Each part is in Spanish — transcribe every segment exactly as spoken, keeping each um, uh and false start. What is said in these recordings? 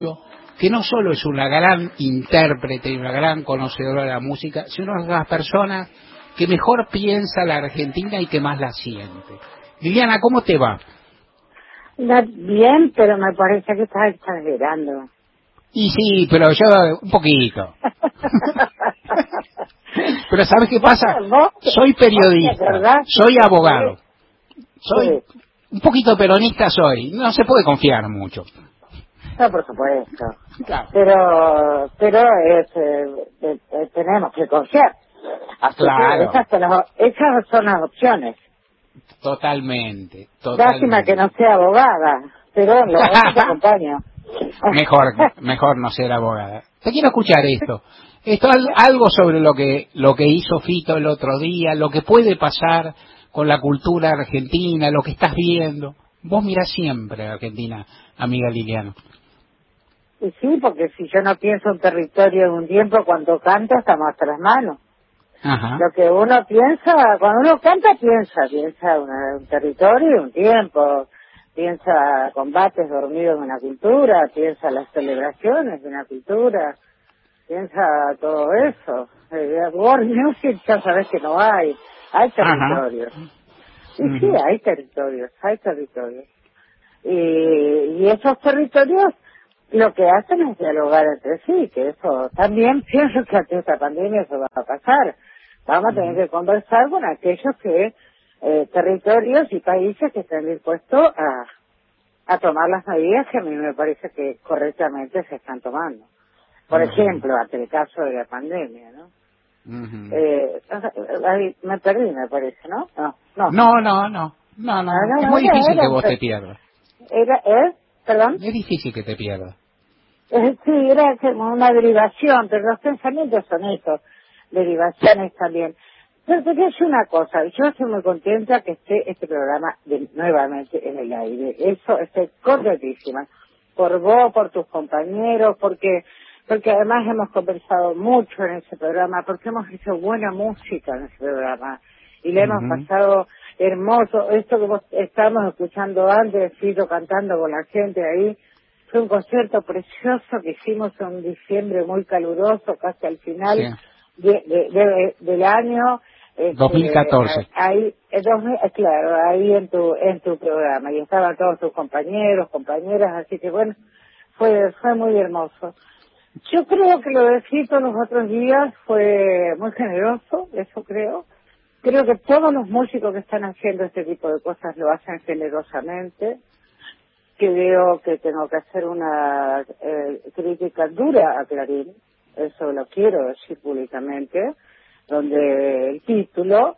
que no solo es una gran intérprete y una gran conocedora de la música, sino una de las personas que mejor piensa la Argentina y que más la siente. Liliana, ¿cómo te va? Bien, pero me parece que estás exagerando. Y sí, pero yo un poquito. Pero ¿sabes qué pasa? Soy periodista, soy abogado, soy un poquito peronista soy, no se puede confiar mucho. No, por supuesto. Claro. Pero, pero es, eh, eh, tenemos que confiar. Así claro. que esas son, las, esas son las opciones. Totalmente, totalmente. Lástima que no sea abogada, pero lo te acompaño. Mejor, mejor no ser abogada. Te quiero escuchar esto. Esto algo sobre lo que lo que hizo Fito el otro día, lo que puede pasar con la cultura argentina, lo que estás viendo. Vos mirás siempre a Argentina, amiga Liliana. Y sí, porque si yo no pienso un territorio en un tiempo, cuando canto estamos hasta las manos. Ajá. Lo que uno piensa, cuando uno canta, piensa, piensa una, un territorio y un tiempo, piensa combates dormidos de una cultura, piensa las celebraciones de una cultura, piensa todo eso. Eh, World Music ya sabes que no hay, hay territorios. Ajá. Y uh-huh. sí, hay territorios, hay territorios. Y, y esos territorios lo que hacen es dialogar entre sí, que eso también pienso que ante esta pandemia eso va a pasar. Vamos a tener que conversar con aquellos que, eh, territorios y países que estén dispuestos a, a tomar las medidas que a mí me parece que correctamente se están tomando. Por uh-huh. ejemplo, ante el caso de la pandemia, ¿no? Uh-huh. eh, ahí me perdí, me parece, ¿no? No, no, no, no, no, no, no. no es muy era, difícil era, que vos te pierdas. Era, ¿eh? ¿Perdón? Es difícil que te pierdas. Eh, sí, era como una derivación, pero los pensamientos son esos. Derivaciones también. Pero te quiero decir una cosa, yo estoy muy contenta que esté este programa de, nuevamente en el aire. Eso estoy contentísima. Por vos, por tus compañeros, porque porque además hemos conversado mucho en ese programa, porque hemos hecho buena música en ese programa. Y le uh-huh. hemos pasado hermoso. Esto que vos estamos escuchando antes, Fito cantando con la gente ahí, fue un concierto precioso que hicimos en diciembre, muy caluroso, casi al final. Sí. De, de, de, del año este, dos mil catorce ahí dos mil, claro, ahí en tu en tu programa y estaban todos tus compañeros, compañeras, así que bueno, fue fue muy hermoso. Yo creo que lo de Fito los otros días fue muy generoso, eso creo. Creo que todos los músicos que están haciendo este tipo de cosas lo hacen generosamente. Creo que tengo que hacer una eh, crítica dura a Clarín. Eso lo quiero decir públicamente, donde el título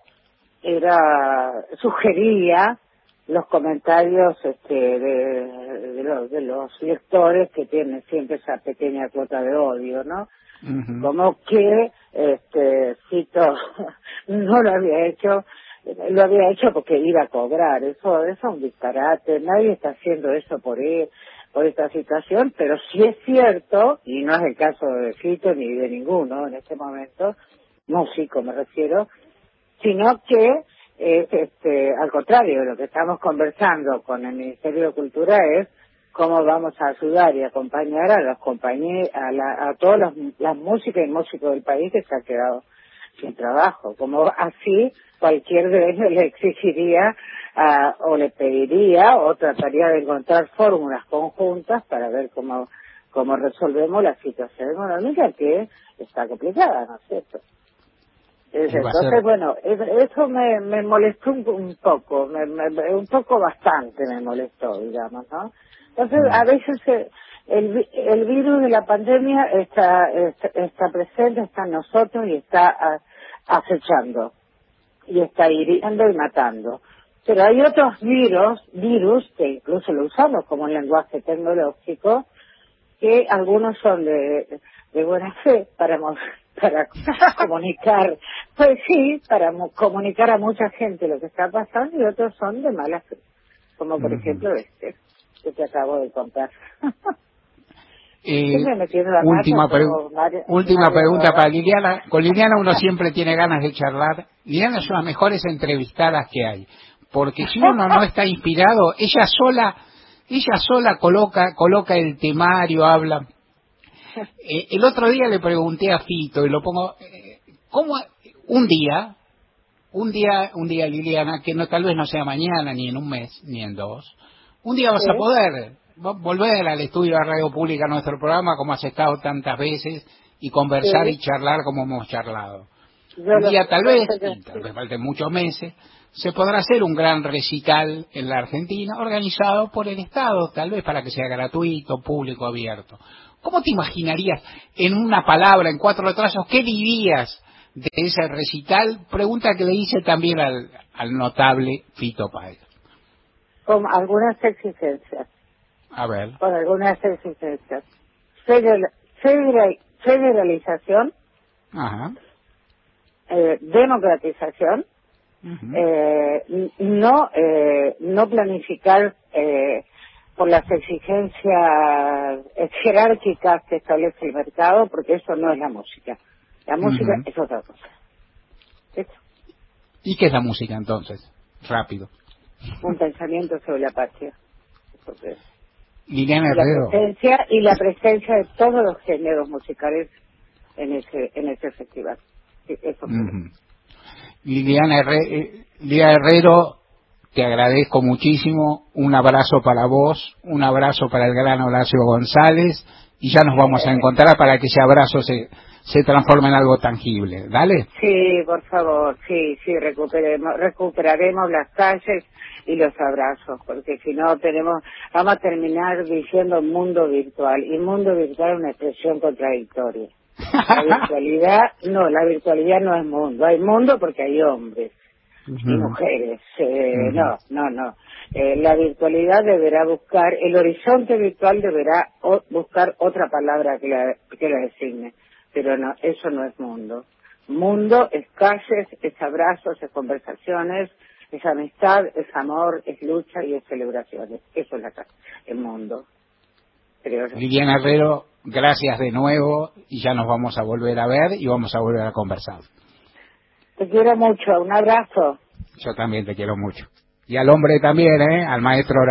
era sugería los comentarios este, de, de, los, de los lectores que tienen siempre esa pequeña cuota de odio, ¿no? Uh-huh. Como que este Fito no lo había hecho, lo había hecho porque iba a cobrar. Eso, eso es un disparate. Nadie está haciendo eso por él. por esta situación, pero sí es cierto, y no es el caso de Fito ni de ninguno en este momento, músico me refiero, sino que eh, este, al contrario, lo que estamos conversando con el Ministerio de Cultura es cómo vamos a ayudar y acompañar a los compañeros, a, la, a todas las, las músicas y músicos del país que se han quedado sin trabajo, como así cualquier de ellos le exigiría uh, o le pediría o trataría de encontrar fórmulas conjuntas para ver cómo cómo resolvemos la situación económica que está complicada, ¿no es cierto? Entonces, bueno, eso me, me molestó un, un poco, me, me, un poco bastante me molestó, digamos, ¿no? Entonces, a veces el, el virus de la pandemia está, está, está presente, está en nosotros y está a, acechando, y está hiriendo y matando. Pero hay otros virus, virus que incluso lo usamos como lenguaje tecnológico, que algunos son de, de buena fe para para comunicar, pues sí, para comunicar a mucha gente lo que está pasando, y otros son de mala fe, como por uh-huh. ejemplo este que te acabo de contar. Eh, última pregu- Mario, última Mario, pregunta para Liliana. Con Liliana uno siempre tiene ganas de charlar. Liliana es una de las mejores entrevistadas que hay, porque si uno no está inspirado, ella sola ella sola coloca, coloca el temario, habla. Eh, el otro día le pregunté a Fito, y lo pongo, eh, ¿cómo un día, un día, un día Liliana, que no tal vez no sea mañana, ni en un mes, ni en dos, un día vas Sí, a poder vo- volver al estudio de Radio Pública, a nuestro programa, como has estado tantas veces, y conversar y sí, charlar como hemos charlado? yo Un lo día tal yo vez, sé que y tal sí. vez falten muchos meses, se podrá hacer un gran recital en la Argentina, organizado por el Estado, tal vez para que sea gratuito, público, abierto. ¿Cómo te imaginarías, en una palabra, en cuatro trazos, qué dirías de ese recital? Pregunta que le hice también al, al notable Fito Páez. Con algunas exigencias, A ver. con algunas exigencias. Federal- federal- federalización, Ajá. eh, democratización, Ujú, eh, n- no eh, no planificar eh, por las exigencias eh, jerárquicas que establece el mercado, porque eso no es la música. La música ujú. es otra cosa. Es ¿Y qué es la música entonces? Rápido. un pensamiento sobre la patria. Eso que es. Liliana Y la Herrero. presencia y la presencia de todos los géneros musicales en ese en ese festival. Sí, eso creo. Ujú. Liliana Herre- eh, Lía Herrero, te agradezco muchísimo. Un abrazo para vos, un abrazo para el gran Horacio González, y ya nos vamos a Eh, encontrar para que ese abrazo se, se transforme en algo tangible. ¿Dale? Sí, por favor, sí, sí, recuperemos, recuperaremos las calles y los abrazos, porque si no tenemos, vamos a terminar diciendo mundo virtual, y mundo virtual es una expresión contradictoria. La virtualidad, no, la virtualidad no es mundo, hay mundo porque hay hombres y Ujú, mujeres, eh, ujú. no, no, no. Eh, la virtualidad deberá buscar, el horizonte virtual deberá o- buscar otra palabra que la, que la designe, pero no, eso no es mundo. Mundo es calles, es abrazos, es conversaciones, es amistad, es amor, es lucha y es celebraciones. Eso es la ca- el mundo, creo yo. Liliana Herrero, gracias de nuevo, y ya nos vamos a volver a ver y vamos a volver a conversar. Te quiero mucho, un abrazo. Yo también te quiero mucho. Y al hombre también, ¿eh? Al maestro